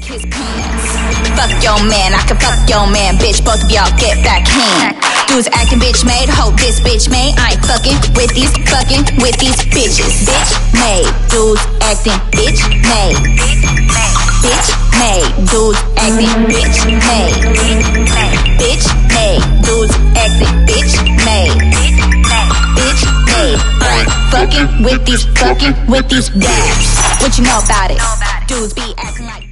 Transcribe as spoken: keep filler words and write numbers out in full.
his pants. Fuck your man, I can fuck your man, bitch. Both of y'all get back hand. Dudes acting bitch made, hope this bitch made. I ain't fucking with these, fucking with these bitches. Bitch made, dudes acting bitch made. Bitch made, dudes acting bitch made. Bitch made, dudes acting bitch made. Bitch made, I'm fucking with these, fucking with these dabs. What you know about it? Dudes be acting like